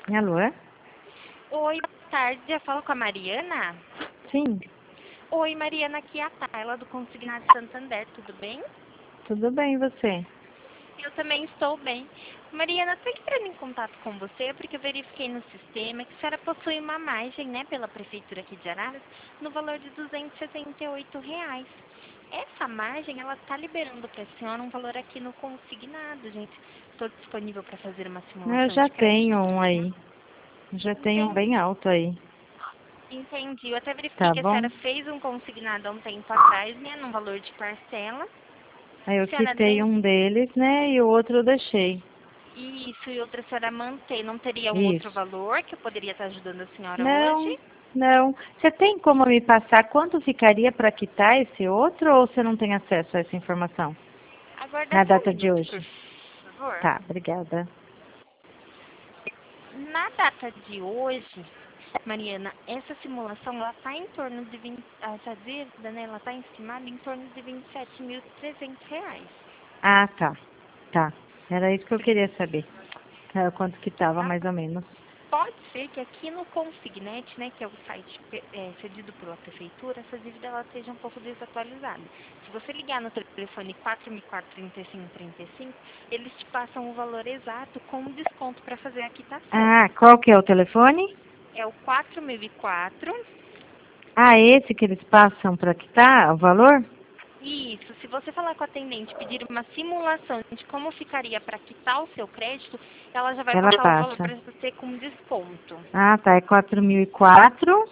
Alô? Oi, boa tarde. Eu falo com a Mariana? Sim, Oi, Mariana, aqui é a Tayla do Consignado Santander, tudo bem? tudo bem, e você? Eu também estou bem. Mariana, estou entrando em contato com você porque eu verifiquei no sistema que a senhora possui uma margem, né, pela Prefeitura aqui de Araras, no valor de R$ 278. Essa margem, ela está liberando para a senhora um valor aqui no consignado, gente. Estou disponível para fazer uma Eu simulação já de crédito. tenho um aí. Já tenho um Entendi. bem alto aí. Entendi. Eu até verifiquei Tá que a bom? senhora fez um consignado há um tempo atrás, né, num valor de parcela. Aí eu A senhora quitei deve... um deles, né? E o outro eu deixei. Isso, e outra a senhora mantém. Não teria um outro Isso. valor que eu poderia estar ajudando a senhora Não, hoje? não. Você tem como me passar quanto ficaria para quitar esse outro ou você não tem acesso a essa informação? Aguarda Na só um data de minuto, hoje. por favor. Tá, obrigada. Na data de hoje, Mariana, essa simulação ela está em torno de 20, essa dívida, né, ela está estimada em torno de R$ 27.300. Ah, tá. Tá. Era isso que eu Por isso, queria saber. Quanto que tava, tá? mais ou menos. Pode ser que aqui no Consignet, né, que é o site cedido pela prefeitura, essa dívida ela esteja um pouco desatualizada. Se você ligar no telefone 4004-3535, eles te passam o valor exato com desconto para fazer a quitação. Ah, qual que é o telefone? É o 4004. Ah, esse que eles passam para quitar o valor? Isso, se você falar com a atendente, pedir uma simulação de como ficaria para quitar o seu crédito, ela já vai Ela passar o valor passa. para você com desconto. Ah, tá. É 4004,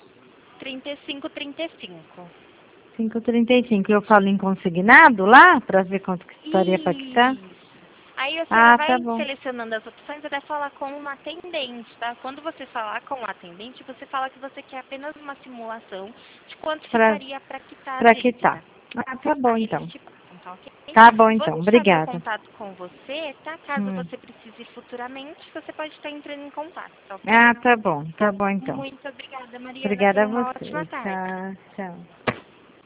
3535. 535. Eu falo em consignado lá para ver quanto que estaria para quitar? Isso. Aí a senhora Ah, tá vai bom. selecionando as opções até falar com uma atendente, tá? Quando você falar com o atendente, você fala que você quer apenas uma simulação de quanto Para ficaria para quitar a para quitar. dívida. Ah, tá bom Aí eles então. te passam, tá ok? Tá bom Vou então. deixar meu Obrigada. contato com você, tá? Caso Hum. você precise futuramente, você pode estar entrando em contato, tá ok? Ah, tá bom. Tá bom então. Muito obrigada, Mariana. Obrigada a Tenha uma ótima você. tarde. Tchau, tchau.